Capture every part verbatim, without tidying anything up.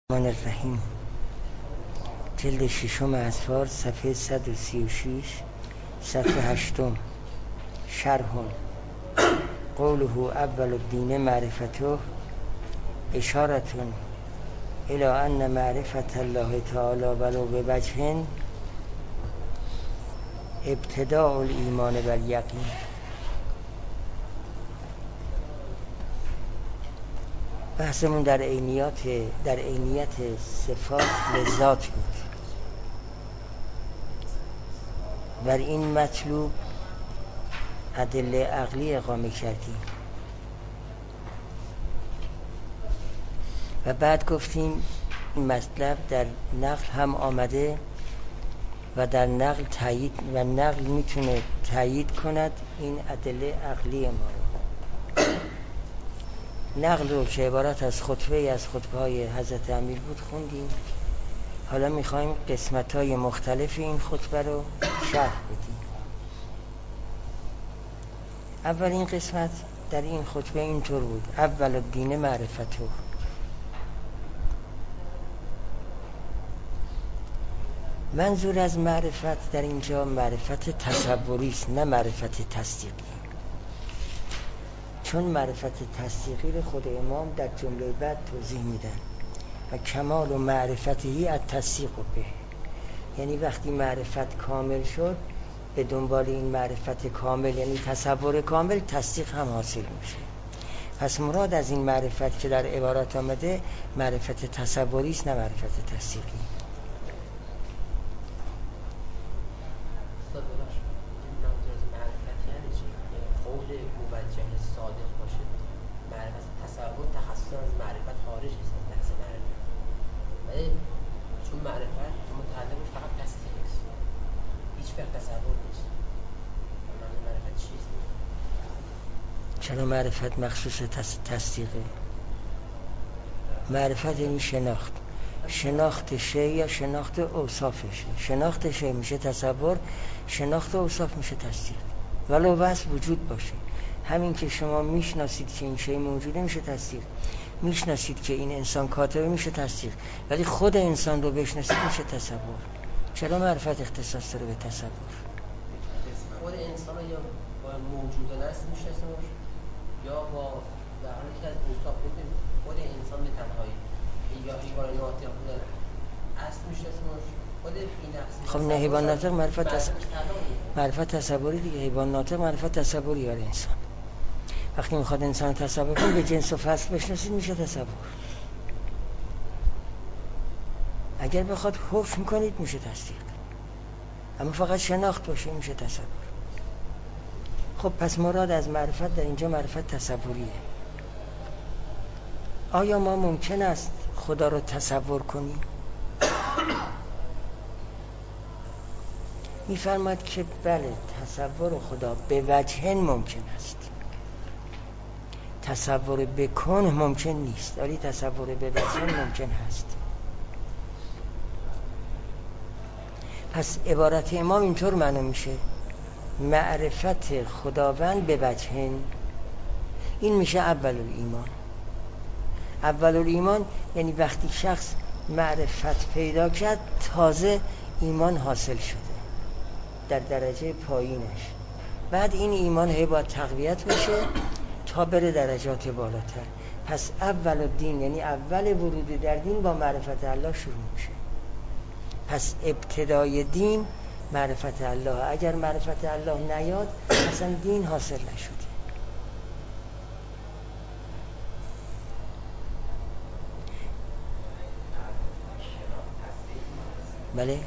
الرحمن الرحیم جلد ششم اطفال صفحه صد و سی و شش صفحه هشتم شرح قوله اول الدین معرفته اشارة الى ان معرفت الله تعالی ولو بوجه ابتداء الایمان والیقین. بحثمون در عینیات در عینیت صفات لذات بود. بر این مطلوب ادله عقلی اقامه کردیم و بعد گفتیم این مطلب در نقل هم آمده و در نقل تایید و نقل میتونه تایید کند این ادله عقلی ما رو. نقل رو که عبارت از خطبه از خطبه های حضرت امیر بود خوندیم. حالا میخوایم قسمت های مختلف این خطبه رو شرح بدیم. اولین قسمت در این خطبه اینطور بود: اول الدین معرفته. منظور از معرفت در اینجا معرفت تصوری است، نه معرفت تصدیقی، چون معرفت تصدیقی رو خود امام در جمله بعد توضیح میدن و کمال و معرفتی از تصدیق به، یعنی وقتی معرفت کامل شد به دنبال این معرفت کامل یعنی تصور کامل تصدیق هم حاصل میشه. پس مراد از این معرفت که در عبارات آمده معرفت تصوری است، نه معرفت تصدیقی. چون معرفت متعلقش فقط تصدیق است، هیچ وقت تصور نیست. معرفت چیست؟ چرا معرفت مخصوص تصدیقه؟ معرفت یعنی شناخت، شناخت شی یا شناخت اوصافش. شناخت شی میشه تصور، شناخت اوصاف میشه تصدیق، ولو وصف وجود باشه. همین که شما میشناسید که این شی موجوده میشه تصدیق، میشناسید که این انسان کاتبه میشه تصدیق، ولی خود انسان رو بشناسید میشه تصور. چرا معرفت اختصاص داره به تصور؟ خود انسان رو یا با موجود است میشناسه یا با در حالی که از اوصاف بودیم خود انسان به تنهایی یا حیوان ناطق بودن است میشناسه خود بی‌نفس. خب نه، حیوان ناطق معرفت تص... معرفت تصوری دیگه. حیوان ناطق معرفت تصوری برای انسان. وقتی میخواد انسان تصور کنه به جنس و فصل بشناسید میشه تصور. اگر بخواد حکم کنید میشه تصدیق، اما فقط شناخت باشه میشه تصور. خب پس مراد از معرفت در اینجا معرفت تصوریه. آیا ما ممکن است خدا رو تصور کنیم؟ میفرماد که بله، تصور خدا به وجه ممکن است، تصور بکن ممکن نیست، ولی تصور به وجه ممکن هست. پس عبارت امام اینطور معنی میشه: معرفت خداوند به وجه، این میشه اول الایمان. اول الایمان یعنی وقتی شخص معرفت پیدا کرد تازه ایمان حاصل شده در درجه پایینش. بعد این ایمان هی باید تقویت بشه تا بره درجات بالاتر. پس اول الدین یعنی اول ورود در دین با معرفت الله شروع میشه. پس ابتدای دین معرفت الله. اگر معرفت الله نیاد اصلا دین حاصل نشده. بله؟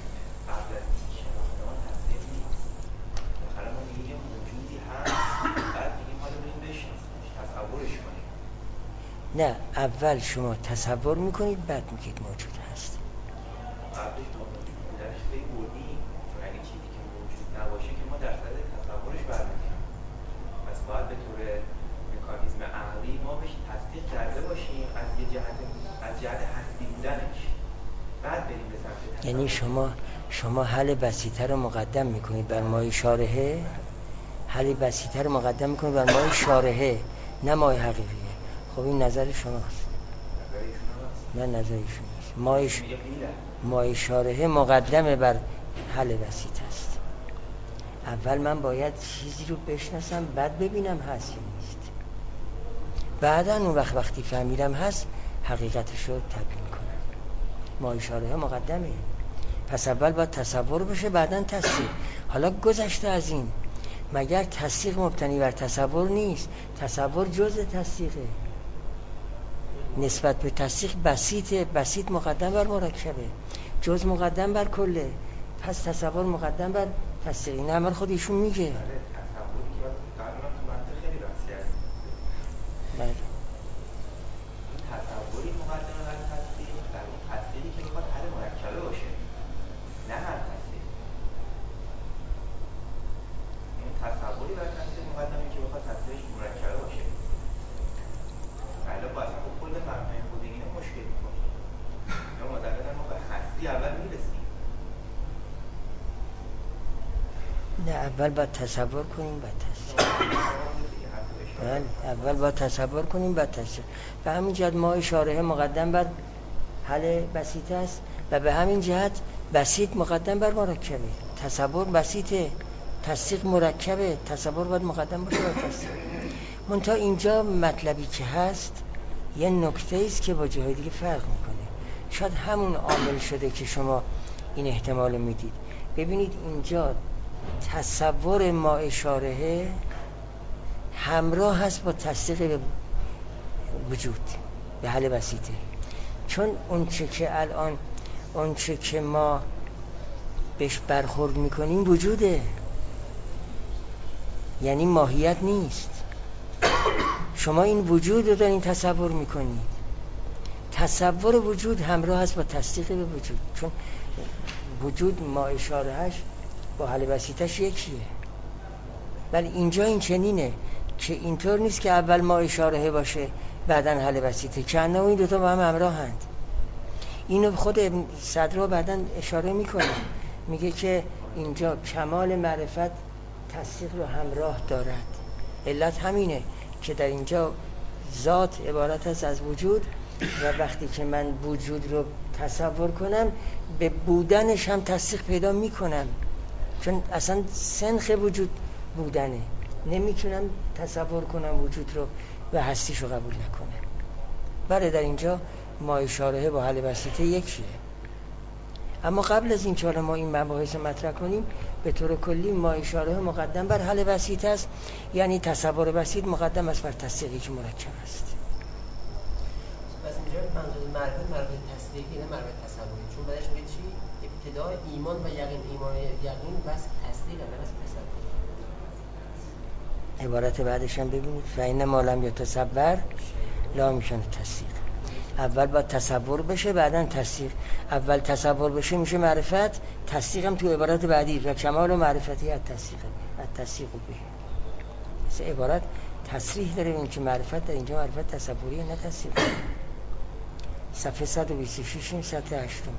نه، اول شما تصور میکنید بعد میگید موجود هست. قبلش موجود بودنش خیلی بردیم، چون اگه چیزی که موجود نباشه که ما در صدد تصورش برمی‌گردیم. پس باید به طور مکانیزم عقلی ما بهش تصدیق کرده باشیم از یه جهت از جهت هستی بودنش، بعد بریم به سمت تصور. یعنی شما شما حل بسیطه رو مقدم میکنید بر مای شارحه، حل بسیطه رو مقدم میکنید بر مای شارحه نه مای حقیقیه. خب این نظر شماست. نظر ایشون هست؟ نه، نظر ایشون هست. مایش مای شارحه مقدمه بر حل بسیط است. اول من باید چیزی رو بشناسم، بعد ببینم هست یا نیست. بعدا اون وقت وقتی فهمیدم هست حقیقتش رو تبیین کنم. مای شارحه مقدمه. پس اول باید تصور بشه، بعدا تصدیق. حالا گذشته از این، مگر تصدیق مبتنی بر تصور نیست؟ تصور جزء تصدیقه. نسبت به تصدیق بسیطه، بسیط مقدم بر مرکبه، جز مقدم بر کله. پس تصور مقدم بر تصدیق. این عمل خود ایشون میگه. تصوری که قبلا تو منطق خیلی بحثی هست. بله. تصوری مقدمه بر تصدیق، در اون تصدیقی که بخواد حل مرکبه باشه، نه هر تصدیق. اون تصوری بر تصدیق مقدمه که بخواد تصدیقش مرکبه باشه. بله با اصلا با کل مبنای خود اینه مشکل میکنه. یا معتقدن ما به هستی اول میرسیم. نه، اول باید تصور کنیم بعد تصدیق. بله، اول باید تصور کنیم بعد تصدیق. به همین جهت ما شارحه مقدم بر حل بسیط است و به همین جهت بسیط مقدم بر مرکبه. تصور بسیطه، تصدیق مرکبه. تصور باید مقدم باشه بر تصدیق. منتها اینجا مطلبی که هست یه نکته است که با جاهای دیگه فرق میکنه. شاید همون عامل شده که شما این احتمال میدید. ببینید اینجا تصور ما شارحه همراه هست با تصدیق وجود به حل بسیطه. چون اون چه که الان اون چه که ما بهش برخورد میکنیم وجوده، یعنی ماهیت نیست. شما این وجود رو دارین تصور میکنید. تصور وجود همراه هست با تصدیق به وجود، چون وجود ما اشارهش با حل بسیطش یکیه. ولی اینجا این چنینه که اینطور نیست که اول ما اشاره باشه بعدن حل بسیطه، که انه این دوتا با هم همراهند. اینو خود ابن صدرا بعدن اشاره میکنه، میگه که اینجا کمال معرفت تصدیق رو همراه دارد. علت همینه که در اینجا ذات عبارت است از وجود و وقتی که من وجود رو تصور کنم به بودنش هم تصدیق پیدا میکنم، چون اصلا سنخ وجود بودنه. نمیتونم تصور کنم وجود رو و هستیش رو قبول نکنم. بله در اینجا ما اشاره با حل بسیطه یکیه. اما قبل از این که ما این مباحث مطرح کنیم، به طور کلی ما اشاره مقدم بر حل بسیط است، یعنی تصور بسیط مقدم است بر تصدیقی که مرکب است. پس اینجا منظور معرفت معرفت تصدیقی نه معرفت تصوری، چون بعدش میگه چی؟ ابتدای ایمان و یقین. ایمان و یقین بس تصدیق نه بس تصور. عبارت بعدش هم ببینید، فإن ما لم یتصور لا میشن تصدیق. اول باید تصور بشه بعدن تصدیق. اول تصور بشه میشه معرفت، تصدیق هم تو عبارت بعدی و کمال و معرفتی از تصدیقه، از تصدیق به. مثل عبارت تصریح داره این که معرفت در اینجا معرفت تصوریه نه تصدیق. صفحه صد و بیست و شش این سطح هشتم.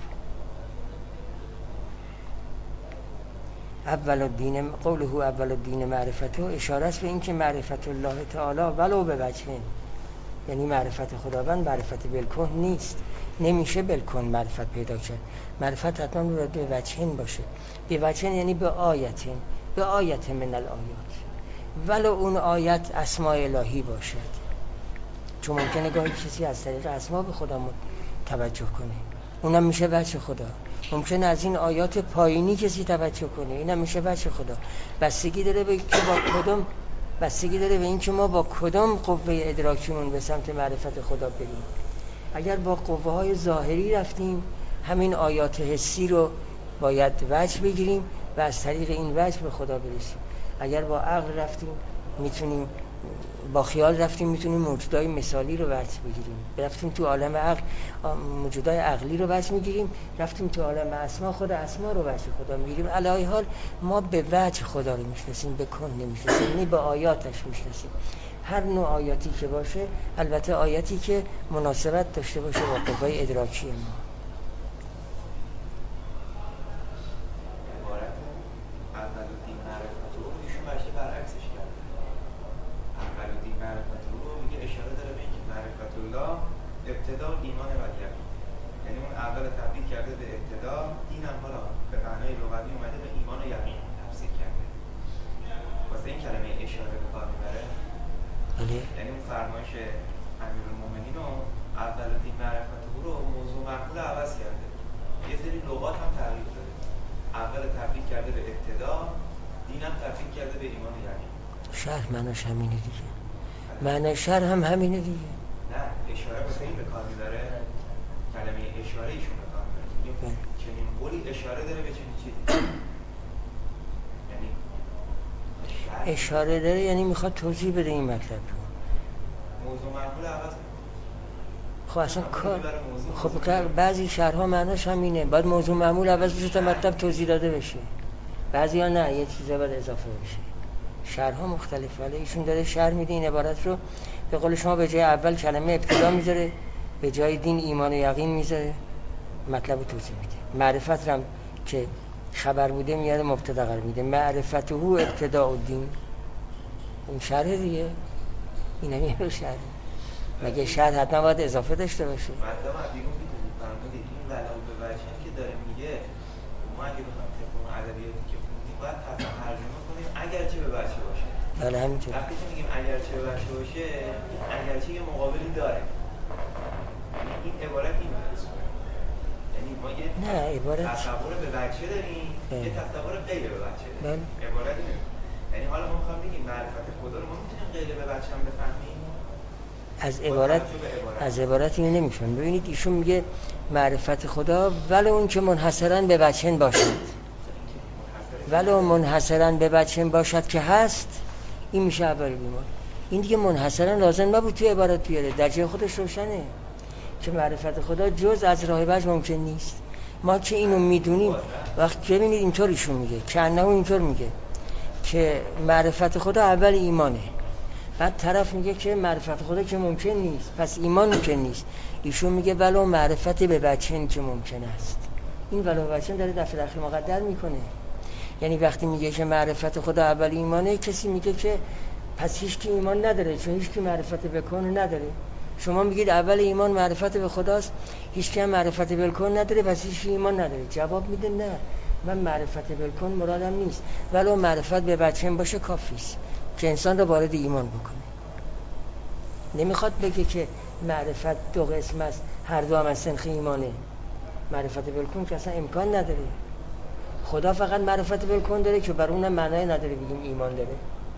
اول الدین قوله اول الدین معرفته اشاره است به این که معرفت الله تعالی ولو به وجه، یعنی معرفت خداوند معرفت بالکن نیست. نمیشه بالکن معرفت پیدا کرد. معرفت حتما باید به وجهین باشه. به وجهین یعنی به آیتین، به آیت من الآیات، ولو اون آیت اسماء الهی باشد. چون ممکنه گاهی کسی از طریق اسما به خدا توجه کنه، اونم میشه وجه خدا. ممکنه از این آیات پایینی کسی توجه کنه، اینم میشه وجه خدا. بستگی داره به که با کدوم بستگی داره به این که ما با کدام قوه ادراکیمون به سمت معرفت خدا بریم. اگر با قوه های ظاهری رفتیم همین آیات حسی رو باید وجه بگیریم و از طریق این وجه به خدا برسیم. اگر با عقل رفتیم میتونیم، با خیال رفتیم میتونیم موجودای مثالی رو وجه بگیریم. رفتیم تو عالم عقل موجودای عقلی رو وجه میگیریم، رفتیم تو عالم اسما خود اسما رو وجه خدا میگیریم. علی حال ما به وجه خدا رو میشناسیم، به کن نمیشناسیم، یعنی به آیاتش میشناسیم. هر نوع آیاتی که باشه، البته آیاتی که مناسبت داشته باشه با قوه ادراکی ما. ابتدا ایمان و یقین، یعنی فرمایش امیرالمومنین رو اول دین معرفت او رو موضوع معقول عوض کرده، یه سری لغات هم تغییر داده. اول تبدیل کرده به ابتدا، دین هم تبدیل کرده به ایمان و یقین. شرح معناش همینه دیگه، معنی شرح هم همینه دیگه. نه اشاره به این به کار میبره، کلمه اشاره ایشون به کار میبره، چنین قولی اشاره داره به چنین چیزی. یعنی اشاره داره یعنی میخواد توضیح بده این مطلب رو. موضوع معقول عوض میکنه. خب اصلا کار خب بعضی شرح‌ها معناش همینه، باید موضوع معمول عوض بشه تا مطلب توضیح داده بشه. بعضی ها نه، یه چیزا باید اضافه بشه. شرح‌ها مختلفه، ولی ایشون داره شرح میده این عبارت رو. به قول شما به جای اول کلمه ابتدا میذاره، به جای دین ایمان و یقین میذاره، مطلب رو توضیح میده. معرفت هم که خبر بوده میاره مبتدا قرار میده، معرفته ابتدا و دین. اون شرح دیگه، اینا میاره شرح. مگه شرح حتما باید اضافه داشته باشه؟ مطلب از بیرون میدونید فرمودید این ولو به وجهی که داره میگه ما اگه بخوام طبق اون ادبیاتی که خوندیم باید ترجمه کنیم اگرچه به وجه باشه. بله همینطور. وقتی که میگیم اگرچه به وجه باشه، اگرچه یه مقابلی داره. این عبارت این هست. یعنی ما یه نه عبارت تصور به وجه داریم، اه. یه تصور غیر به وجه داریم. بله. عبارت اینه. یعنی حالا ما میخوام بگیم معرفت خدا رو ما میتونیم غیر به وجه هم بفهمیم. از عبارت از عبارت اینو نمیشون. ببینید ایشون میگه معرفت خدا ولو اون که منحصراً به وجهن باشد، ولو منحصراً به وجهن باشد که هست، این میشه اول بیمار. این دیگه منحصراً لازم نبود توی عبارت بیاره، در جای خودش روشنه که معرفت خدا جز از راه وجه ممکن نیست. ما که اینو میدونیم، وقتی ببینید اینطور ایشون میگه که انه اینطور میگه که معرفت خدا اول ایمانه، بعد طرف میگه که معرفت خدا که ممکن نیست پس ایمان ممکن نیست. ایشون میگه ولو معرفت به وجهن که ممکن است. این ولو وجهن داره دفع داخل مقدر میکنه. یعنی وقتی میگه که معرفت خدا اول ایمانه، کسی میگه که پس هیچ کی ایمان نداره چون هیچ کی معرفت به کون نداره. شما میگید اول ایمان معرفت به خداست، هیچ کی هم معرفت به کون نداره پس هیچ کی ایمان نداره. جواب میده نه، من معرفت به کون مرادم نیست، ولو معرفت به وجهن باشه کافیست که انسان رو وارد ایمان بکنه. نمیخواد بگه که معرفت دو قسم است، هر دو هم از سنخ ایمانه. معرفت بالکون که اصلا امکان نداره. خدا فقط معرفت بالکون داره که بر اونم معنی نداره بگیم ایمان داره.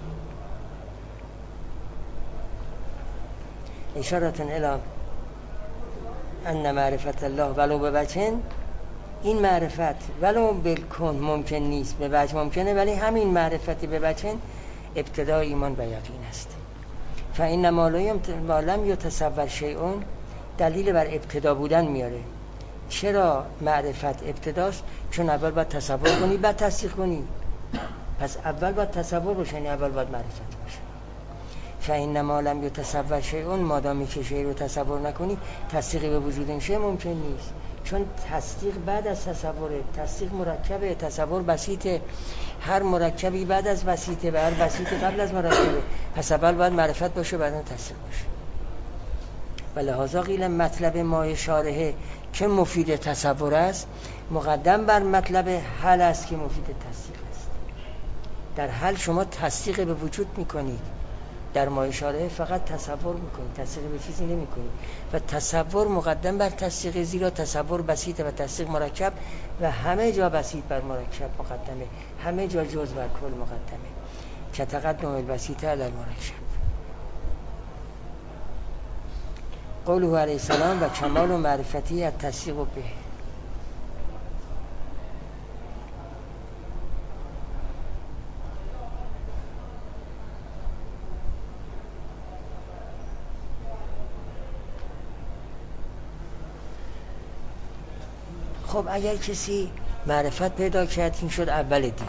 اشارتون الی ان معرفت الله ولو به وجهن، این معرفت ولو بالکون ممکن نیست، به وجه ممکنه، ولی همین معرفت به وجهن ابتدا ایمان و یقین است. فإن ما لم یتصور شیء دلیل بر ابتدا بودن میاره. چرا معرفت ابتداست؟ چون اول باید تصور کنی بعد تصدیق کنی. پس اول باید تصور باشه، یعنی اول باید معرفت باشه. فإن ما لم یتصور شیء، مادامی که شیء رو تصور نکنی تصدیقی به وجود این شیء ممکن نیست. چون تصدیق بعد از تصوره، تصدیق مرکبه، تصور بسیطه، هر مرکبی بعد از بسیطه و هر بسیطه قبل از مرکبه. پس اول باید معرفت باشه بعد اون تصدیق باشه. و لحاظا قیل مطلب ما شارحه که مفید تصور است مقدم بر مطلب حل است که مفید تصدیق است. در حل شما تصدیق به وجود میکنید، در ما اشاره فقط تصور میکنید، تصدیق به چیزی نمیکنید. و تصور مقدم بر تصدیق، زیرا تصور بسیطه و تصدیق مرکب و همه جا بسیط بر مرکب مقدمه، همه جا جز بر کل مقدمه که تقدم البسیطه علی المرکب. قوله علیه السلام و کمال و معرفتی التصدیق به. خب اگر کسی معرفت پیدا کرد این شد اول دین.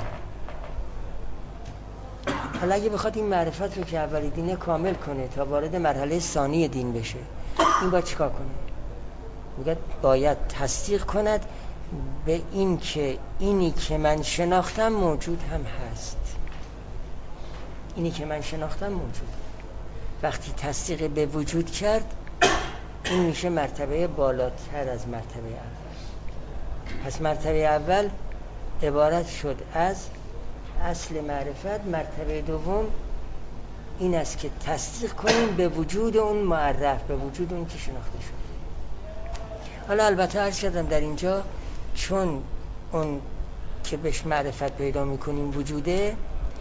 حالا اگه بخواد این معرفت رو که اول دینه کامل کنه تا وارد مرحله ثانی دین بشه، این باید چیکار کنه؟ میگه باید تصدیق کند به این که اینی که من شناختم موجود هم هست. اینی که من شناختم موجود. وقتی تصدیق به وجود کرد این میشه مرتبه بالاتر از مرتبه اول. پس مرتبه اول عبارت شد از اصل معرفت، مرتبه دوم این است که تصدیق کنیم به وجود اون معرف، به وجود اون که شناخته شد. حالا البته عرض کردم در اینجا چون اون که بهش معرفت پیدا میکنیم وجوده،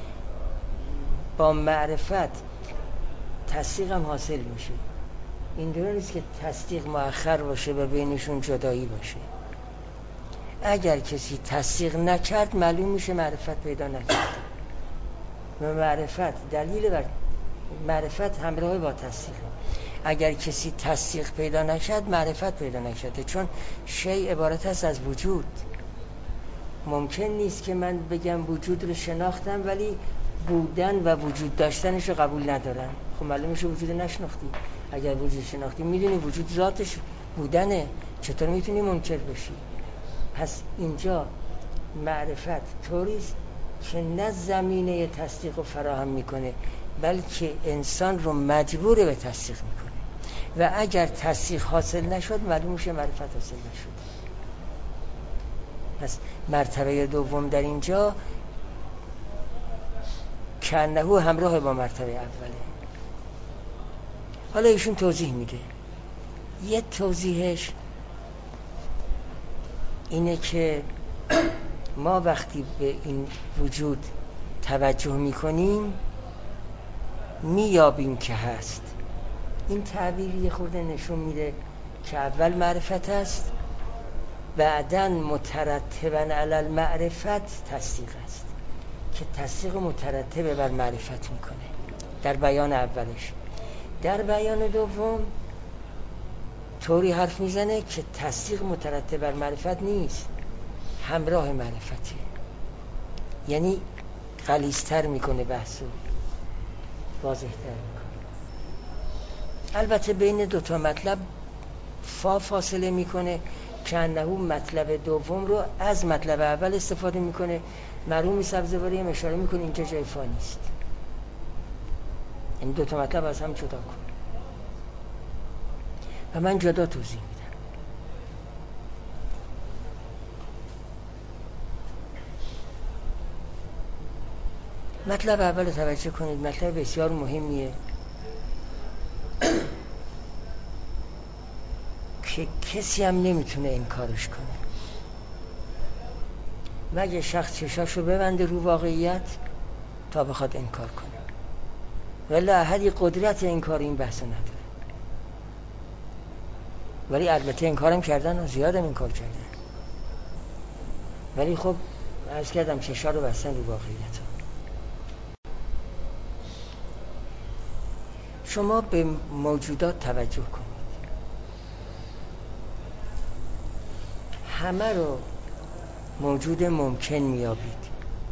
با معرفت تصدیق هم حاصل میشه. این دور نیست که تصدیق مؤخر باشه و بینشون جدایی باشه. اگر کسی تصدیق نکرد معلوم میشه معرفت پیدا نکرد و معرفت دلیل بر معرفت همراه با تصدیق. اگر کسی تصدیق پیدا نکرد معرفت پیدا نکرده، چون شیء عبارت است از وجود. ممکن نیست که من بگم وجود رو شناختم ولی بودن و وجود داشتنش رو قبول ندارم. خب معلومه شو وجود نشناختی. اگر وجود شناختی میدونی وجود ذاتش بودنه، چطور میتونی منکر بشی؟ پس اینجا معرفت طوریست که نه زمینه تصدیق رو فراهم میکنه بلکه انسان رو مجبور به تصدیق میکنه و اگر تصدیق حاصل نشد معلوم میشه معرفت حاصل نشد. پس مرتبه دوم در اینجا کنهو همراه با مرتبه اوله. حالا ایشون توضیح میده. یه توضیحش اینه که ما وقتی به این وجود توجه میکنیم میابیم که هست. این تعبیر یه خورده نشون میده که اول معرفت است، بعداً مترتباً علی المعرفت تصدیق است که تصدیق مترتب بر معرفت میکنه در بیان اولش. در بیان دوم طوری حرف میزنه که تصدیق مترتب بر معرفت نیست، همراه معرفته، یعنی غلیظ‌تر میکنه بحثو، واضح‌تر میکنه. البته بین دوتا مطلب فا فاصله میکنه که انهو مطلب دوم رو از مطلب اول استفاده میکنه. مرحوم سبزواری هم اشاره میکنه اینجا جای فا نیست، این دوتا مطلب از هم جدا کن و من جدا توضیح میدم. مطلب اول رو توجه کنید، مطلب بسیار مهمیه که کسی هم نمیتونه انکارش کنه مگه شخص چشاشو ببنده رو واقعیت تا بخواد انکار کنه، ولی احدی قدرت انکار این بحث نداره. ولی البته انکارم کردن و زیادم انکار کردن، ولی خب عرض کردم چشا رو بستن رو واقعیت. شما به موجودات توجه کنید، همه رو موجود ممکن میابید،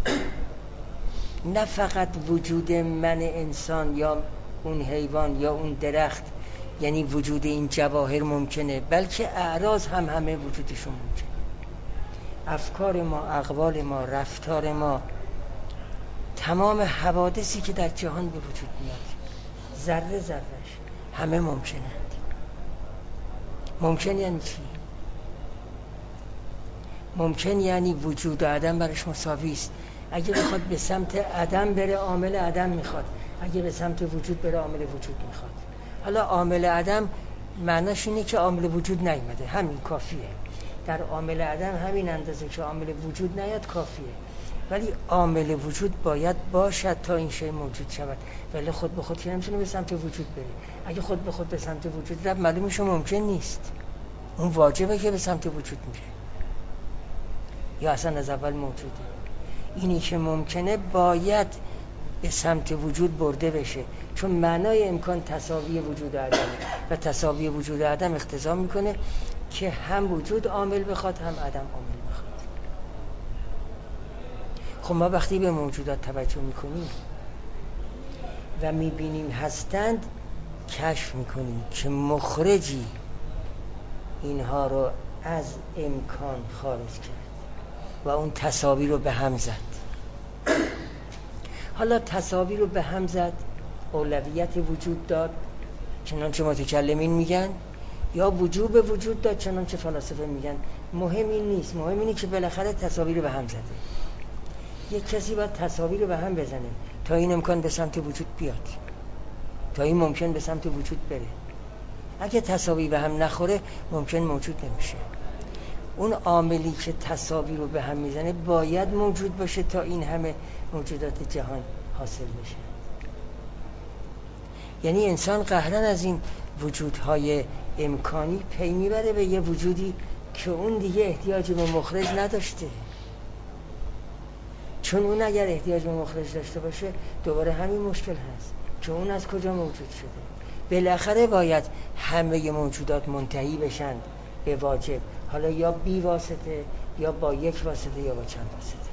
نه فقط وجود من انسان یا اون حیوان یا اون درخت، یعنی وجود این جواهر ممکنه، بلکه اعراض هم همه وجودشون ممکنه. افکار ما، اقوال ما، رفتار ما، تمام حوادثی که در جهان به وجود میاد، ذره ذرهش همه ممکنند. ممکن یعنی چی؟ ممکن یعنی وجود عدم برش مساوی است. اگه بخواد به سمت عدم بره عامل عدم میخواد، اگه به سمت وجود بره عامل وجود میخواد. حالا عامل عدم معناش اینه که عامل وجود نیومده، همین کافیه. در عامل عدم همین اندازه که عامل وجود نیاد کافیه، ولی عامل وجود باید باشد تا این شی موجود شود، ولی خود به خود که نمیتونه به سمت وجود بره. اگه خود به خود به سمت وجود رفت معلومه شو ممکن نیست، اون واجبه که به سمت وجود میره یا اصلا از اول موجوده. اینی که ممکنه باید به سمت وجود برده بشه، چون معنای امکان تساوی وجود عدم و تساوی وجود عدم اقتضا میکنه که هم وجود عامل بخواد هم عدم عامل بخواد. خب ما وقتی به موجودات توجه میکنیم و میبینیم هستند، کشف میکنیم که مخرجی اینها رو از امکان خارج کرد و اون تساوی رو به هم زد. حالا تساوی رو به هم زد، اولویت وجود داد چنانچه متکلمین میگن، یا وجوب وجود داد چنانچه فلاسفه میگن. مهم این نیست، مهم اینه که بالاخره تساوی رو به هم زده. یک کسی باید تساوی رو به هم بزنه تا این امکان به سمت وجود بیاد. تا این ممکن به سمت وجود بره. اگه تساوی به هم نخوره ممکن موجود نمیشه. اون عاملی که تساوی رو به هم میزنه باید موجود باشه تا این همه موجودات جهان حاصل بشه. یعنی انسان قهرن از این وجودهای امکانی پی میبره به یه وجودی که اون دیگه احتیاج به مخرج نداشته. چون اون اگر احتیاج به مخرج داشته باشه دوباره همین مشکل هست که اون از کجا موجود شده. بالاخره باید همه موجودات منتهی بشن به واجب، حالا یا بی واسطه یا با یک واسطه یا با چند واسطه.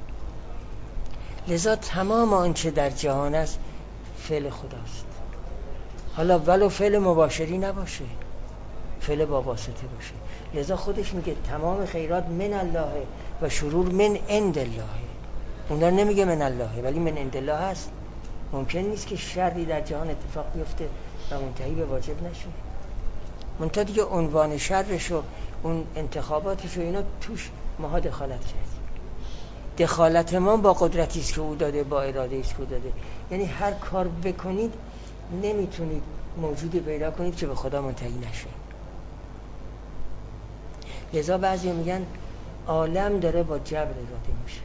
لذا تمام آنچه در جهان است فعل خداست. حالا ولو فعل مباشری نباشه، فعل با واسطه باشه. لذا خودش میگه تمام خیرات من الله و شرور من عند الله. اونا نمیگه من الله ولی من عند الله هست. ممکن نیست که شری در جهان اتفاق بیفته و منتهی به واجب نشه. منتها دیگه عنوان شرش و اون انتخاباتش و اینا توش ماها دخالت کرد. دخالت ما با قدرتی است که او داده، با اراده است که او داده. یعنی هر کار بکنید نمیتونید موجودی پیدا کنید که به خدا منتهی نشه. لذا بعضی میگن عالم داره با جبر اراده میشه.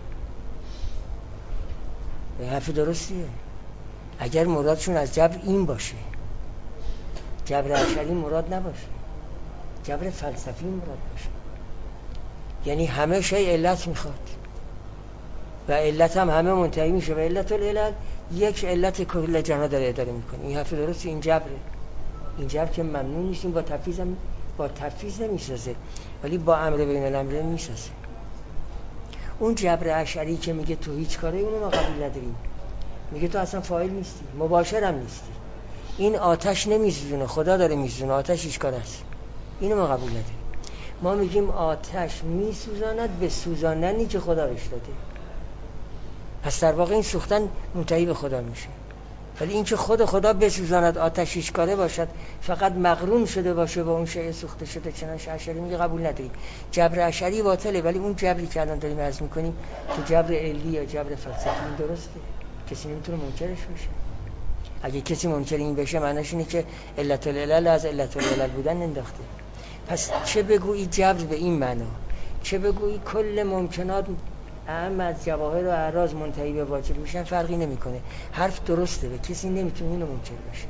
به حرف درستیه. اگر مرادشون از جبر این باشه، جبر اشعری مراد نباشه، جبر فلسفی مراد باشه. یعنی همه شی علت میخواد و علت هم همه منتهی میشه و علت العلل یک علت کل جهان داره اداره میکنه. این حرف درسته. این جبره. این جبر که ممنون نیستیم، با تفویض هم با تفویض نمیسازه ولی با امر بین الامرین میسازه. اون جبر اشعری که میگه تو هیچ کاره، اونو ما قبول نداریم. میگه تو اصلا فاعل نیستی، مباشر هم نیستی. این آتش نمیسوزونه، خدا داره میسوزونه. آتش هیچ کاره است. اینو ما قبول نداریم. ما میگیم آتش میسوزاند به سوزاندنی که خدا بهش داده. پس در واقع این سوختن منتهی به خدا میشه. ولی این که خود خدا بسوزاند، آتش هیچ کاره باشد، فقط مقرون شده باشه با اون شیء سوخته شده، چنانش اشعری میگه قبول نداریم. جبر اشعری باطله. ولی اون جبری که الان داریم عرض میکنیم که جبر علی یا جبر فلسفی درسته. کسی نمیتونه منکرش بشه. اگه کسی منکر این بشه معنیش اینه که علت العلل از علت العلل بودن انداخته. پس چه بگویی جبر به این معنا، چه بگویی کل ممکنات اهم از جواهر و اعراض منتهی به واجب میشن، فرقی نمیکنه. حرف درسته. به کسی نمیتونه اینو منکر بشه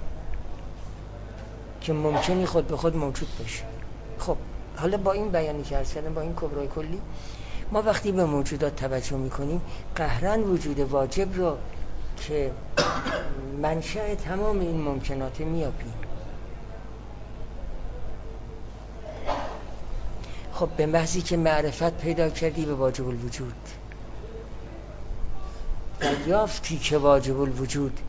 که ممکنی خود به خود موجود بشه. خب حالا با این بیانی که عرض کردم، با این کبرای کلی، ما وقتی به موجودات توجه میکنیم قهرن وجود واجب رو که منشأ تمام این ممکنات میابیم. خب به محضی که معرفت پیدا کردی به واجب الوجود، دریافتی که واجب الوجود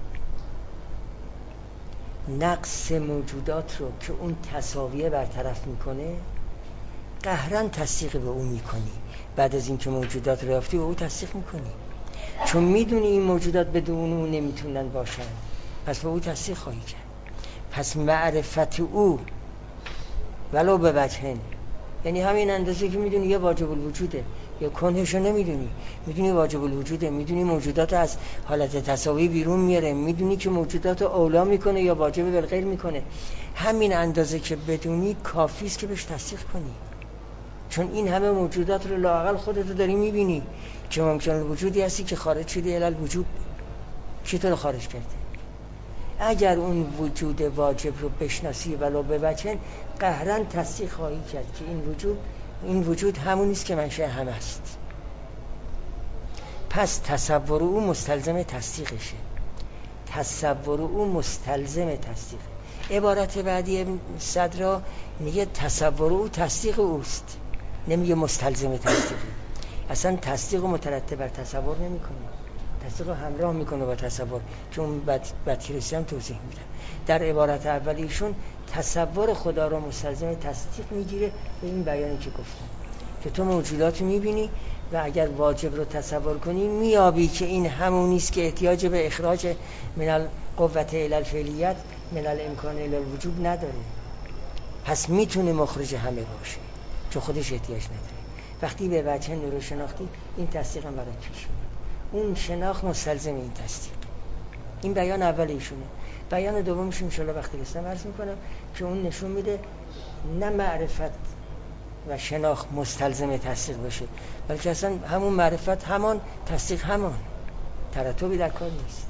نقص موجودات رو که اون تساویه برطرف میکنه، قهرن تصدیق به اون میکنی. بعد از اینکه موجودات رو یافتی به اون تصدیق میکنی، چون میدونی این موجودات بدون اون نمیتونن باشن، پس به اون تصدیق خواهی کرد. پس معرفت او ولو به وجهن، یعنی همین اندازه که میدونی یه واجب الوجوده، یا کنهشو نمیدونی، میدونی واجب الوجوده، میدونی موجودات از حالت تساوی بیرون میاره، میدونی که موجودات اولا میکنه یا واجب بالغیر میکنه. همین اندازه که بدونی کافی است که بهش تصدیق کنی، چون این همه موجودات رو لااقل خودت رو داری میبینی که ممکن الوجودی هستی که خارج شدی الی الوجود. کی تو رو خارج کرده؟ اگر اون وجود واجب رو بشناسی ولو به وجه، قهرن تصدیق خواهی کرد که این وجود این وجود همون است که منشأ همه است. پس تصور او مستلزم تصدیقشه. تصور او مستلزم تصدیقه. عبارت بعدی صدرا میگه تصور او تصدیق اوست، نمیگه مستلزم تصدیقه. اصلا تصدیق مترتب بر تصور نمیکنه، تصدیق رو همراه میکنه با تصور که اون بدکرسی هم توضیح میده. در عبارت اولیشون تصور خدا رو مستلزم تصدیق میگیره به این بیانی که گفتم که تو موجودات میبینی و اگر واجب رو تصور کنی میابی که این همون نیست که احتیاج به اخراج من القوة الی الفعلیت من الامکان الی الوجود نداره. پس میتونه مخرج همه باشه چون خودش احتیاج نداره. وقتی به وجه نور شناختی این تصدیق هم برات پیش میاد. اون شناخت مستلزم این تصدیق. این بیان اول ایشونه. بیان دومش انشالله وقتی رسیدم عرض میکنم که اون نشون میده نه معرفت و شناخت مستلزم تصدیق باشه، بلکه اصلا همون معرفت همان، تصدیق همان، ترتبی در کار نیست.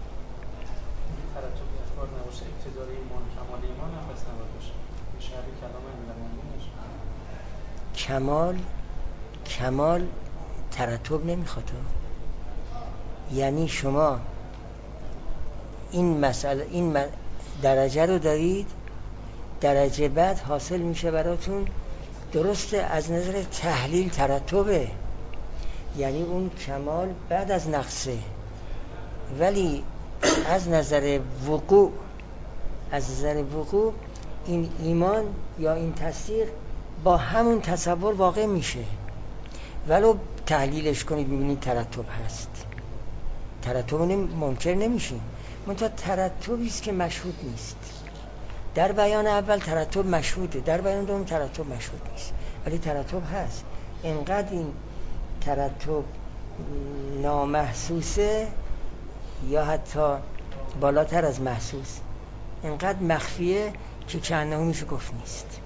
ترتبی در کار نباشه، ابتدای ایمان کمال ایمان هم بس نباید باشه. شرح کلام امیرالمومنین کمال کمال ترتب نمیخواد. یعنی شما این مسئله این درجه رو دارید، درجه بعد حاصل میشه براتون درسته از نظر تحلیل ترتبه، یعنی اون کمال بعد از نقصه، ولی از نظر وقوع از نظر وقوع این ایمان یا این تصدیق با همون تصور واقع میشه، ولو تحلیلش کنید میبینید ترتب هست. ترتب منکر نمیشین، منتها ترتبی است که مشهود نیست. در بیان اول ترتب مشهوده، در بیان دوم ترتب مشهود نیست، ولی ترتب هست. اینقدر این ترتب نامحسوسه یا حتی بالاتر از محسوس، اینقدر مخفیه که کنه میشه گفت نیست.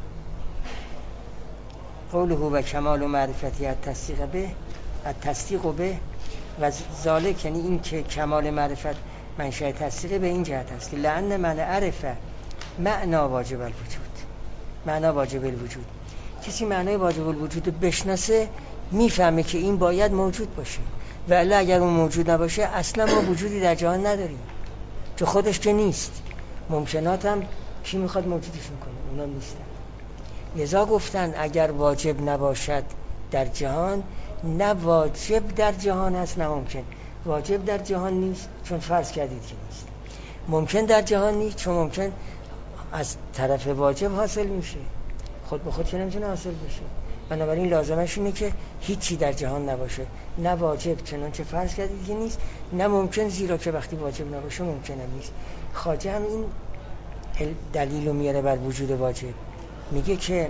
قوله و کمال و معرفتی التصدیق به التصدیق به و ذالک، یعنی این که کمال معرفت منشأ تصدیق به این جهت است که لأن من عرفه معنا واجب الوجود، معنا واجب الوجود، کسی معنای واجب الوجود بشناسه میفهمه که این باید موجود باشه، ولی اگر اون موجود نباشه اصلا ما وجودی در جهان نداریم، چون خودش که نیست. ممکنات هم کی میخواد موجودشون کنه؟ اونا نیستن. لذا گفتن اگر واجب نباشد در جهان، نه واجب در جهان هست نه ممکن. واجب در جهان نیست چون فرض کردید که نیست، ممکن در جهان نیست چون ممکن از طرف واجب حاصل میشه، خود به خود که نمیتونه حاصل بشه. بنابراین لازمش اینه که هیچی در جهان نباشه، نه واجب چنانچه فرض کردید که نیست، نه ممکن زیرا که وقتی واجب نباشه ممکن هم نیست. خواجه هم این دلیل رو میاره بر وجود واجب، میگه که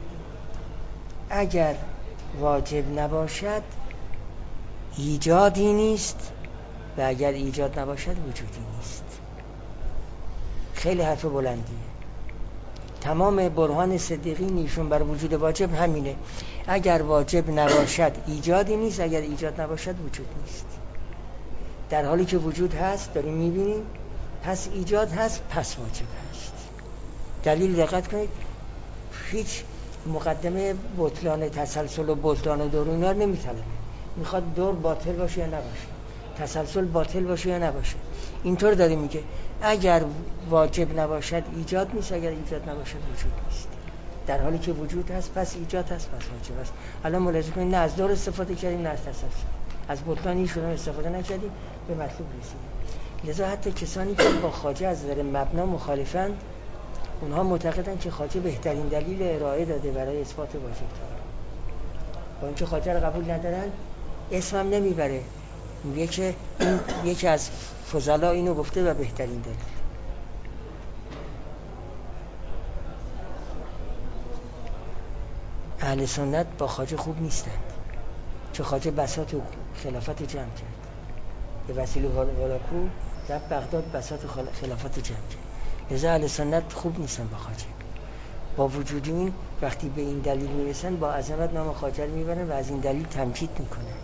اگر واجب نباشد ایجادی نیست و اگر ایجاد نباشد وجودی نیست. خیلی حرف بلندیه. تمام برهان صدیقی نیشون بر وجود واجب همینه، اگر واجب نباشد ایجادی نیست، اگر ایجاد نباشد وجود نیست. در حالی که وجود هست داریم میبینیم، پس ایجاد هست، پس واجب هست. دلیل دقت کنید، هیچ مقدمه بطلان تسلسل و بطلان و دور اینا نمیطلبه، میخواد دور باطل باشه یا نباشه، تسلسل باطل باشه یا نباشه. اینطور داره میگه اگر واجب نباشد ایجاد نیست، اگر ایجاد نباشد وجود نیست. در حالی که وجود هست پس ایجاد هست، پس واجب هست. الان ملاحظه کنید نه از دور استفاده کردیم نه از تسلسل، از بطلان ایشون استفاده نکردیم، به مطلوب رسیدیم. لذا حتی کسانی که با خواجه از نظر مبنا مخالفند، اونها معتقدن که خواجه بهترین دلیل ارائه داده برای اثبات واجب داره. با اینکه خواجه رو قبول ندارن، اسم هم نمیبره، میگه که این یکی از فضلا اینو گفته و بهترین دلیل. اهل سنت با خواجه خوب نیستند، چون خواجه بساط و خلافت جمع کرد، به وسیله هولاکو رفت بغداد بساط خلافت جمع کرد. لذا اهل سنت خوب نیستن با خواجه. با وجود این وقتی به این دلیل میرسن با عظمت نام خواجه رو میبرن و از این دلیل تمجید میکنن.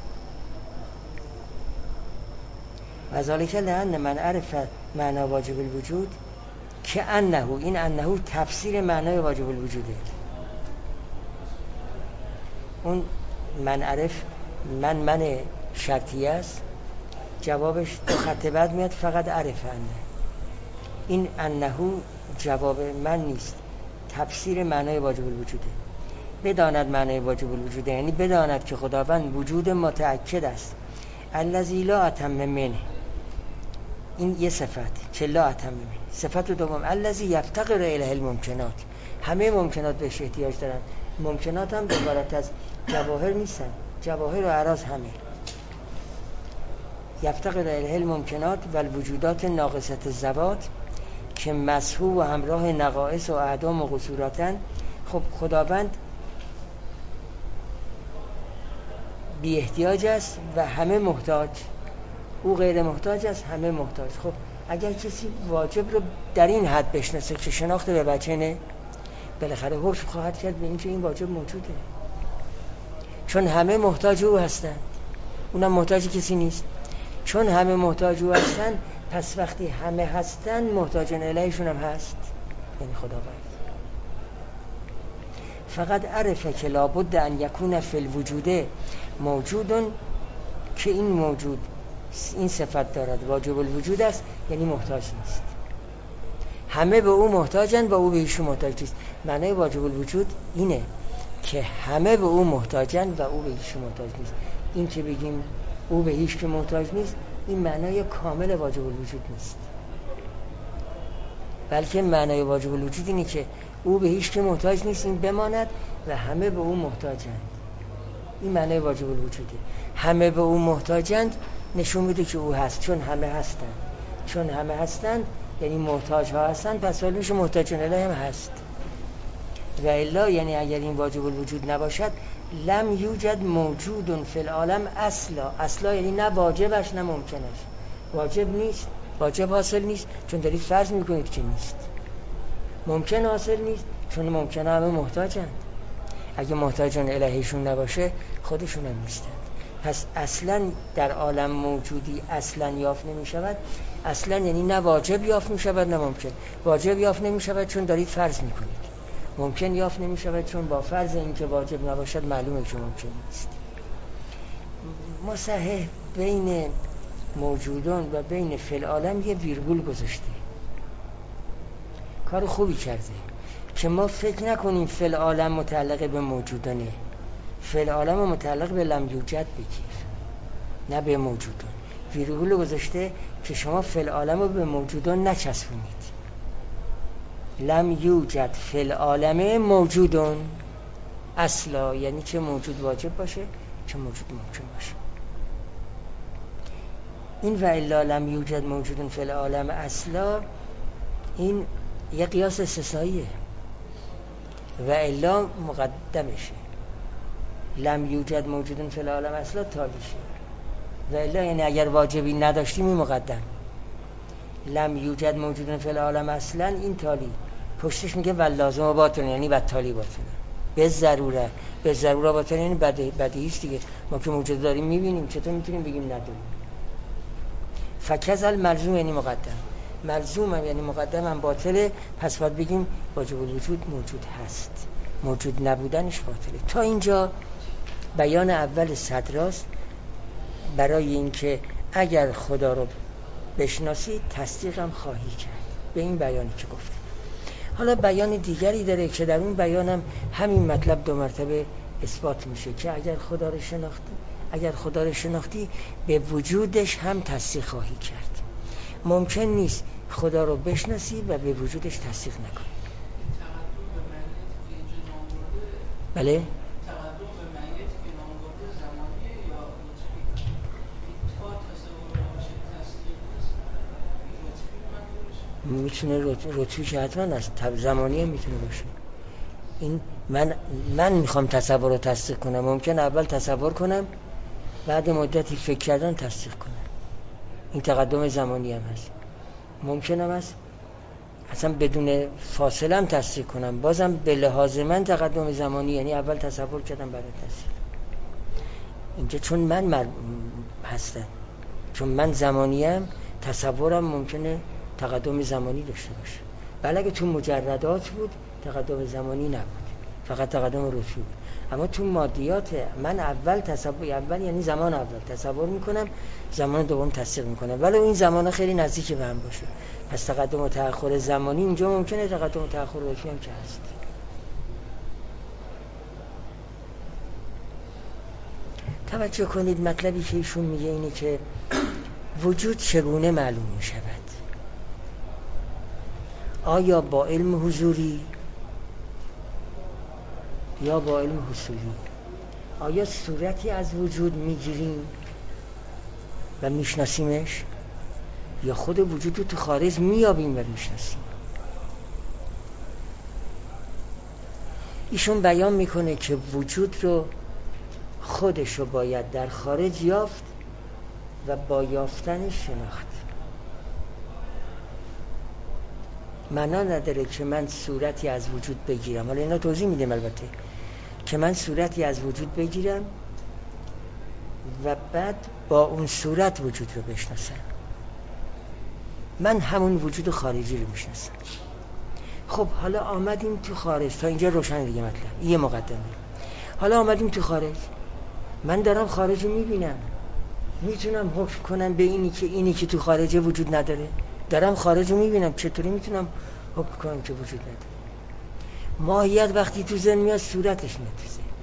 و ذالک لأن من عرف معنا واجب الوجود که انه، این انه تفسیر معنای واجب الوجوده. اون من عرف من من شرطیه است، جوابش تو خط بعد میاد فقط عرف انه. این انه جواب من نیست، تفسیر معنای واجب الوجوده. بداند معنای واجب الوجوده یعنی بداند که خداوند وجود متأکد است، الذی لا اتم منه، این یه صفت که لا اتم منه. صفت دوم الذی یفتقر الیه الممکنات، همه ممکنات بهش احتیاج دارن. ممکنات هم عبارت از جواهر نیستن، جواهر و اعراض همه. یفتقر الیه الممکنات و الوجودات ناقصه الذوات که مسحوب و همراه نقائص و اعدام و قصوراتن. خب خداوند بی احتیاج است و همه محتاج، او غیر محتاج است، همه محتاج. خب اگر کسی واجب رو در این حد بشناسه که شناخت به وجهنه، بالاخره حکم خواهد کرد به اینکه این واجب موجوده، چون همه محتاج او هستن، اونم محتاج کسی نیست. چون همه محتاج او هستن، پس وقتی همه هستن محتاجن الیهشون هم هست، یعنی خداوند. فقط عرفه که لابد ان یکون فی الوجود موجودن، که این موجود این صفت دارد واجب الوجود است، یعنی محتاج نیست. همه به او محتاجن و او به ایشون محتاج نیست. معنی واجب الوجود اینه که همه به او محتاجن و او به ایشون محتاج نیست. این که بگیم او به هیچ که محتاج نیست، این معنای کامل واجب الوجود نیست، بلکه معنای واجب الوجود اینه که او به هیچ که محتاج نیست، این بماند و همه به او محتاجند. این معنای واجب الوجوده. همه به او محتاجند نشون میده که او هست، چون همه هستند. چون همه هستند یعنی محتاج ها هستند، پس حالش محتاجون الیه هم هست. و الا یعنی اگر این واجب الوجود نباشد، لم یوجد موجود فی العالم اصلا. اصلا یعنی نه واجبش نه ممکنش. واجب نیست، واجب حاصل نیست چون دارید فرض میکنید که نیست. ممکن حاصل نیست چون ممکنه همه محتاجند. اگه محتاجان الهیشون نباشه خودشون هم نیستند. پس اصلا در عالم موجودی اصلا یافت نمی شود. اصلا یعنی نه واجب یافت می شود نه ممکن. واجب یافت نمی شود چون دارید فرض میکنید. ممکن یافت نمی شود چون با فرض اینکه واجب نباشد معلومه که ممکن نیست. مصحح بین موجودان و بین فی العالم یه ویرگول گذاشته. کار خوبی کرده که ما فکر نکنیم فی العالم متعلق به موجودانه، فی العالم متعلق به لم یوجد بگیر، نه به موجودان. ویرگول گذاشته که شما فی العالم رو به موجودان نچسبونید. لم یوجد فی العالم موجودان اصلا، یعنی چه موجود واجب باشه چه موجود ممکن باشه. این و الا لم یوجد موجودن فی العالم اصلا، این یه قیاس استثنائیه. و الا مقدمشه. لم یوجد موجودن فی العالم اصلا تالیشه. و الا یعنی اگر واجبی نداشتیم این مقدم. لم یوجد موجودن فی العالم اصلا این تالی. پشتش میگه واللازم باطن، یعنی بدتالی باطنه. به ضروره به ضروره باطن یعنی بدیهیست دیگه. ما که موجود داریم میبینیم، چطور میتونیم بگیم نداریم؟ فکذا الملزوم یعنی مقدم. ملزوم هم یعنی مقدم هم باطله، پس باید بگیم واجب الوجود موجود هست، موجود نبودنش باطله. تا اینجا بیان اول صدراست برای اینکه اگر خدا رو بشناسی تصدیقم خواهی کرد به این بیانی که گفتم. حالا بیان دیگری داره که در اون بیانم همین مطلب دو مرتبه اثبات میشه که اگر خدا رو شناختی اگر خدا رو شناختی به وجودش هم تصدیق خواهی کرد. ممکن نیست خدا رو بشناسی و به وجودش تصدیق نکنی. بله؟ میتونه رتبی که حتما است، زمانی هم میتونه باشه. این من من میخوام تصور رو تصدیق کنم، ممکن اول تصور کنم بعد مدتی فکر کردن تصدیق کنم. این تقدم زمانی هم هست. ممکن هم هست اصلا بدون فاصله هم تصدیق کنم، بازم به لحاظ من تقدم زمانی، یعنی اول تصور کردم بعد تصدیق. اینجا چون من مر... هستم، چون من زمانیم، تصورم ممکنه تقدم زمانی داشته باشه. ولی اگه تو مجردات بود تقدم زمانی نبود، فقط تقدم رتبی بود. اما تو مادیات من اول تصور اول یعنی زمان اول تصور میکنم، زمان دوم تصدیق میکنم، ولی این زمان خیلی نزدیک به هم باشه. پس تقدم و تأخر زمانی اینجا ممکنه، تقدم و تأخر رتبی هم که هست. توجه کنید مطلبی که ایشون میگه اینه که وجود چگونه معلوم میشود؟ آیا با علم حضوری یا با علم حصولی؟ آیا صورتی از وجود میگیریم و میشناسیمش یا خود وجود رو تو خارج میابیم و میشناسیم؟ ایشون بیان میکنه که وجود رو خودش رو باید در خارج یافت و با یافتنش شناخت. معنا نداره که من صورتی از وجود بگیرم. حالا اینا توضیح میدیم البته، که من صورتی از وجود بگیرم و بعد با اون صورت وجود رو بشناسم. من همون وجود خارجی رو میشناسم. خب حالا آمدیم تو خارج، تا اینجا روشن دیگه مطلب، یه مقدمه. حالا آمدیم تو خارج، من دارم خارج رو میبینم، میتونم حکم کنم به اینی که اینی که تو خارج وجود نداره؟ دارم خارج رو میبینم، چطوری میتونم حکم کنم که وجود نداره؟ ماهیت وقتی تو ذهن میاد صورتش میاد تو ذهن،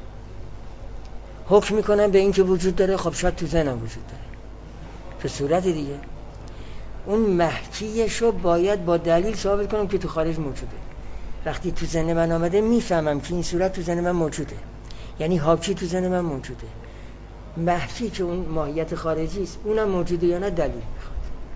حکم میکنم به این که وجود داره، خب شاید تو ذهنم وجود داره، تو صورت دیگه. اون محکیشو باید با دلیل ثابت کنم که تو خارج موجوده. وقتی تو ذهن من آمده میفهمم که این صورت تو ذهن من موجوده، یعنی حاکی تو ذهن من موجوده. محکی که اون ماهیت خارجی است، اونم موجوده یا نه دلیل میخواد.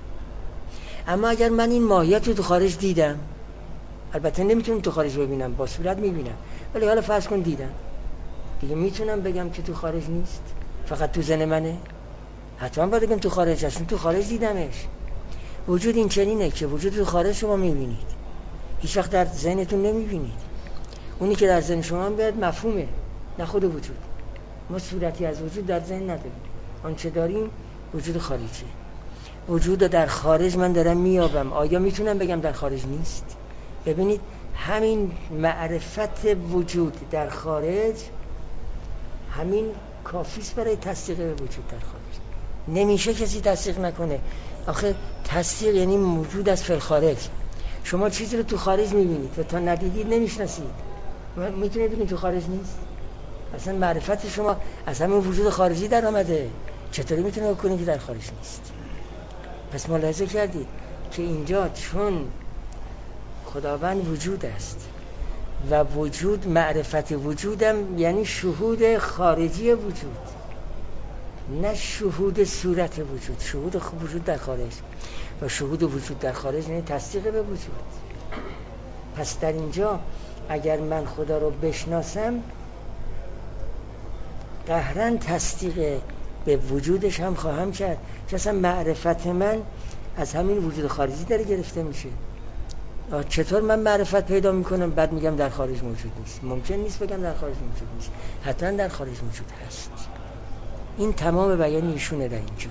اما اگر من این ماهیت رو تو خارج دیدم، البته نمیتونم تو خارج ببینم، با صورت میبینم، ولی حالا فرض کن دیدم دیگه، میتونم بگم که تو خارج نیست، فقط تو ذهن منه؟ حتما باید بگم تو خارج هست، تو خارج دیدمش. وجود این چنینه که وجود تو خارج شما میبینید، هیچ وقت در ذهنتون نمیبینید. اونی که در ذهن شما بیاد مفهومه، نه خود وجود. ما صورتی از وجود در ذهن نداریم، آنچه داریم وجود خارجی. وجود در خارج من دارم میابم، آیا میتونم بگم در خارج نیست؟ ببینید همین معرفت وجود در خارج همین کافیست برای تصدیق وجود در خارج. نمیشه کسی تصدیق نکنه. آخه تصدیق یعنی موجود از فی الخارج. شما چیزی رو تو خارج میبینید و تا ندیدید نمیشناسید. میتونید بگید تو خارج نیست؟ اصلا معرفت شما از همین وجود خارجی در آمده، چطوری میتونه بکنید که در خارج نیست؟ پس ملاحظه کردید که اینجا چون خداوند وجود است و وجود معرفت وجودم یعنی شهود خارجی وجود، نه شهود صورت وجود. شهود وجود در خارج و شهود وجود در خارج یعنی تصدیق به وجود. پس در اینجا اگر من خدا رو بشناسم، قهرن تصدیق به وجودش هم خواهم کرد، که اصلا معرفت من از همین وجود خارجی داره گرفته میشه. چطور من معرفت پیدا میکنم بعد میگم در خارج موجود نیست؟ ممکن نیست بگم در خارج موجود نیست، حتما در خارج موجود هست. این تمام بیان ایشونه در اینجا.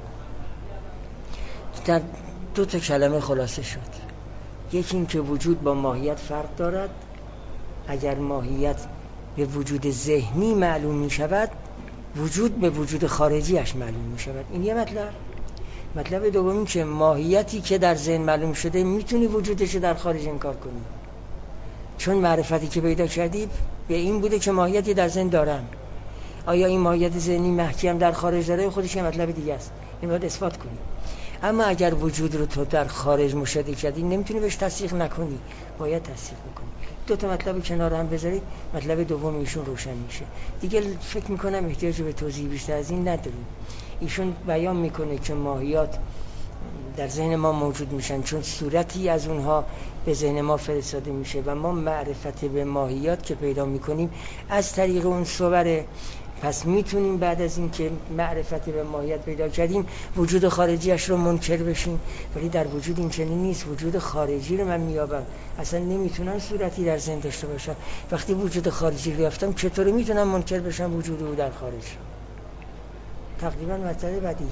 در دو تا کلمه خلاصه شد. یکی این که وجود با ماهیت فرق دارد. اگر ماهیت به وجود ذهنی معلوم می شود، وجود به وجود خارجیش معلوم می شود. این یه مطلب. مطلب دوم این که ماهیتی که در ذهن معلوم شده میتونی وجودش در خارج انکار کنی، چون معرفتی که پیدا کردی به این بوده که ماهیتی در ذهن دارم. آیا این ماهیت ذهنی محکم در خارج داره؟ خودش یه مطلب دیگه است، این باید اثبات کنی. اما اگر وجود رو تو در خارج مشاهده کردی نمیتونی بهش تصدیق نکنی، باید تصدیق بکنی. دو تا مطلب کنار هم بذارید، مطلب دوم ایشون روشن میشه. دیگه فکر میکنم احتیاج به توضیح بیشتر از این نداریم. ایشون بیان میکنه که ماهیات در ذهن ما موجود میشن چون صورتی از اونها به ذهن ما فرستاده میشه و ما معرفت به ماهیات که پیدا میکنیم از طریق اون صوره. پس میتونیم بعد از این که معرفت به ماهیت پیدا کردیم وجود خارجیش رو منکر بشیم، ولی در وجود این چنین نیست. وجود خارجی رو من میابم، اصلا نمیتونم صورتی در ذهن داشته باشم. وقتی وجود خارجی رو یافتم چطوری میتونم منکر بشم وجود او در خارج؟ تقریبا مطلب بدیهیه.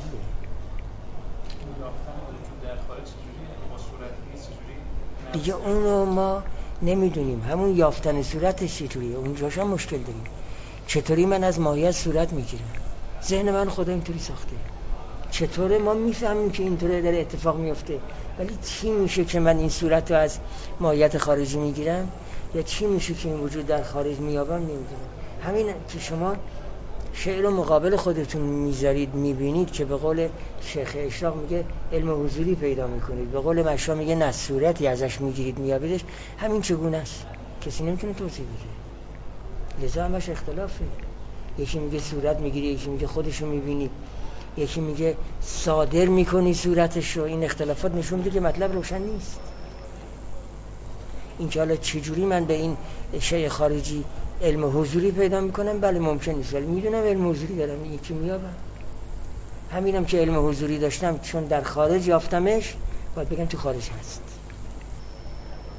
دیگه اونو ما نمیدونیم، همون یافتن صورتش چطوریه، اونجاش هم مشکل داریم. چطوری من از ماهیت صورت میگیرم؟ ذهن من خدا اینطوری ساخته. چطوره ما میفهمیم که اینطوری داره اتفاق میفته، ولی چی میشه که من این صورت رو از ماهیت خارجی میگیرم؟ یا چی میشه که این وجود در خارج میابم؟ نمیدونم. همین که شما شعر رو مقابل خودتون میذارید میبینید که به قول شیخ اشراق میگه علم حضوری پیدا میکنید، به قول مشا میگه نه صورتی ازش میگیرید میابیدش. همین چگونه است؟ کسی نمیتونه توضیح بده، لذا همش اختلافه. یکی میگه صورت میگیری، یکی میگه خودشو میبینی، یکی میگه صادر میکنی صورتش رو. این اختلافات نشون میده که مطلب روشن نیست. این که حالا چجوری من به این شیء خارجی علم حضوری پیدا میکنم؟ بله ممکن نیست، ولی میدونم علم حضوری دارم، یکی میابم. همینم که علم حضوری داشتم چون در خارج یافتمش، باید بگم تو خارج هست.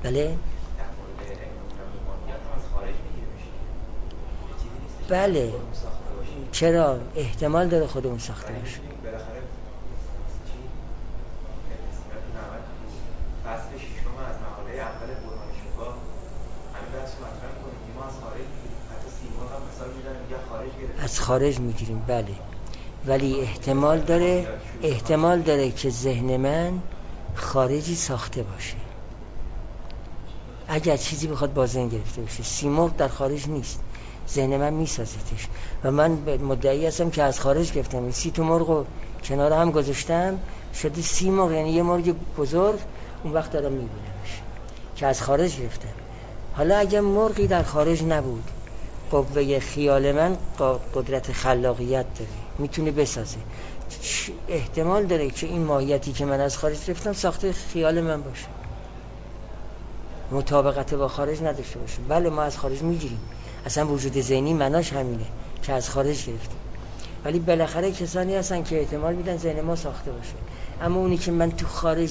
بله در مورد ایمانیت هم از خارج میگیره میشه چیزی نیست بله خودمون ساخته باشیم. چرا احتمال داره خودمون ساخته باشه. بالاخره چی قسمت نود فصل ششم از مقاله اول برهان شفا همین بحث رو مطرح می‌کنیم ما از خارج میگیریم. حتی سیمون هم مثال میزنه میگه خارج گرفت از خارج میگیریم بله، ولی احتمال داره احتمال داره که ذهن من خارجی ساخته باشه. اگر چیزی بخواد با ذهن گرفته باشه، سیمرغ در خارج نیست، ذهن من میسازتش و من مدعی هستم که از خارج گرفتم. سی تا مرغ رو کنار هم گذاشتم شده سی مرغ، یعنی یه مرغ بزرگ اون وقت دارم میبینمش که از خارج گرفتم. حالا اگر مرغی در خارج نبود، قوه خیال من قدرت خلاقیت داره، میتونه بسازه. احتمال داره که این ماهیتی که من از خارج گرفتم ساخته خیال من باشه، مطابقت با خارج نداشته باشه. بله ما از خارج میگیریم، اصلا وجود ذهنی مناش همینه که از خارج گرفتیم، ولی بالاخره کسانی هستن که احتمال میدن ذهن ما ساخته باشه. اما اونی که من تو خارج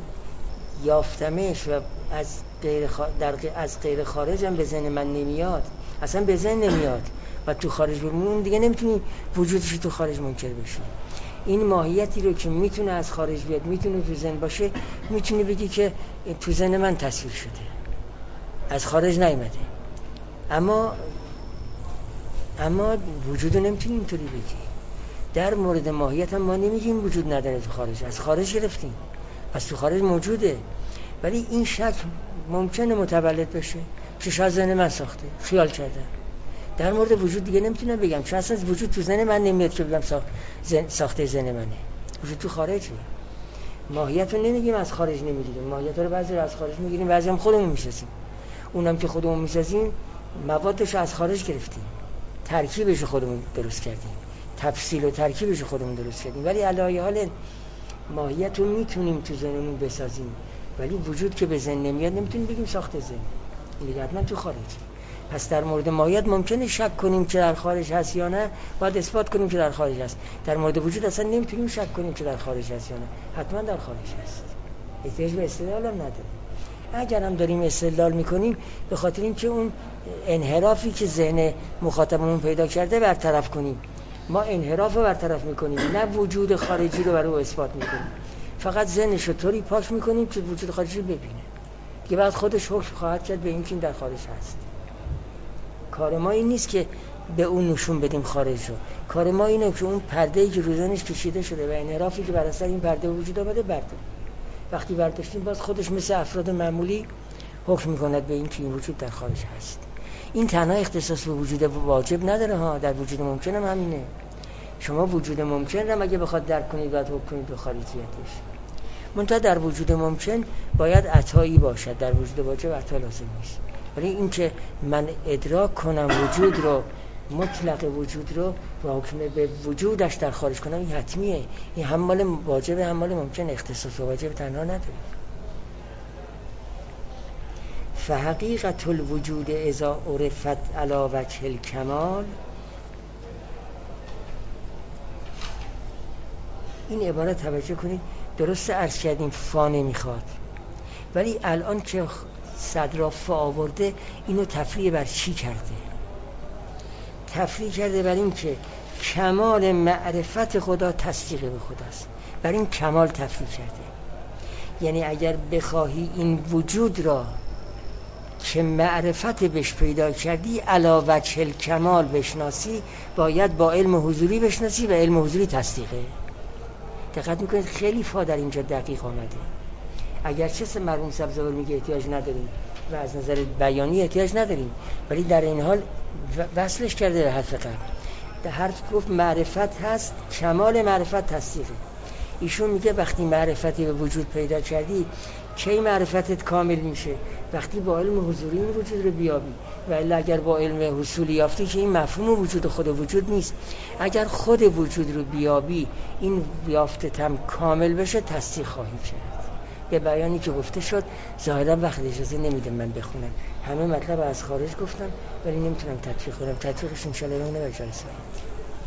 یافتمش و از غیر خ... در... از غیر خارجم به ذهن من نمیاد، اصلا به ذهن نمیاد و تو خارج بمون، دیگه نمیتونی وجودش تو خارج منکر بشی. این ماهیتی رو که میتونه از خارج بیاد، میتونه تو ذهن باشه، میتونی بگی که تو ذهن من تصویر شده، از خارج نیامده. اما اما وجود رو نمیتونی اینطوری بگی. در مورد ماهیت هم ما نمیگیم وجود نداره تو خارج، از خارج گرفتیم، پس تو خارج موجوده. ولی این شک ممکنه متولد بشه که شاید ذهن من ساخته، خیال کردم. در مورد وجود دیگه نمیتونم بگم، چون اصلا وجود تو ذهن من نمیاد که بگم ساخته ذهن منه، وجود تو خارجه. ماهیت رو نمیگیم از خارج نمیگیریم، ماهیت رو بعضی رو از خارج میگیریم، بعضی هم خودمون میسازیم. اونم که خودمون میسازیم موادش رو از خارج گرفتیم، ترکیبش رو خودمون درست کردیم، تفصیل و ترکیبش رو خودمون درست کردیم. ولی علاوه حال ماهیت رو میتونیم تو ذهنمون بسازیم، ولی وجود که به ذهن نمیاد نمیتونیم بگیم ساخته ذهن، میگه حتما تو خارج. پس در مورد ماهیت ممکنه شک کنیم که در خارج هست یا نه، باید اثبات کنیم که در خارج هست. در مورد وجود اصلا نمیتونیم شک کنیم که در خارج هست یا نه، حتما در خارج هست. احتیاج به استدلال هم نداره. اگر هم داریم استدلال میکنیم به خاطر اینکه اون انحرافی که ذهن مخاطبمون پیدا کرده برطرف کنیم. ما انحراف رو برطرف میکنیم، نه وجود خارجی رو برای او اثبات میکنیم. فقط ذهنش رو طوری پاک میکنیم که وجود خارجی رو ببینه، که بعد خودش حکم خواهد کرد به اینکه این در خارج هست. کار ما این نیست که به اون نشون بدیم خارج رو، کار ما اینه که اون پرده‌ای که رو ذهنش کشیده شده و انحرافی که بر اثر این پرده وجود آمده برداریم. وقتی برداشتیم باز خودش مثل افراد معمولی حکم میکند به این که این وجود در خارج هست. این تنها اختصاص به وجود واجب نداره ها، در وجود ممکن هم همینه. شما وجود ممکن را مگه بخواد درک کنید باید حکم کنید به خارجیتش. منتها در وجود ممکن باید عطایی باشد، در وجود واجب عطا لازم نیست. ولی این که من ادراک کنم وجود رو، مطلق وجود رو و حکم به وجودش در خارج کنم، این حتمیه. این هم مال واجب هم مال ممکن، اختصاص به واجب تنها نداره. فحقیقت الوجود اذا عرفت علی وجه الکمال، این عبارت توجه کنید، درست عرض کردیم فا نمیخواد، ولی الان که صدر فا آورده اینو تفریع بر چی کرده؟ تفریع کرده بر این که کمال معرفت خدا تصدیق به خداست، بر این کمال تفریع کرده. یعنی اگر بخواهی این وجود را که معرفت بهش پیدا کردی علی وجه الکمال بشناسی، باید با علم حضوری بشناسی و علم حضوری تصدیقه. دقت میکنید خیلی فا در اینجا دقیق آمده. اگرچه سه مرحوم سبزوار میگه احتیاج نداریم و از نظر بیانی احتیاج نداریم، ولی در این حال وصلش کرده به حرف قبل. در حرف گفت معرفت هست، کمال معرفت تصدیقه. ایشون میگه وقتی معرفتی به وجود پیدا کردی، کی معرفتت کامل میشه؟ وقتی با علم حضوری این وجود رو بیابی. و الا اگر با علم حصولی یافتی که این مفهوم وجود خود وجود نیست. اگر خود وجود رو بیابی، این یافتت هم کامل بشه، تصدیق خواهی کرد. به بیانی که گفته شد، ظاهرا وقت اجازه نمیده من بخونم، همه مطلب از خارج گفتم ولی نمیتونم تطبیق کنم. تطبیقش انشالله اونه به جلسه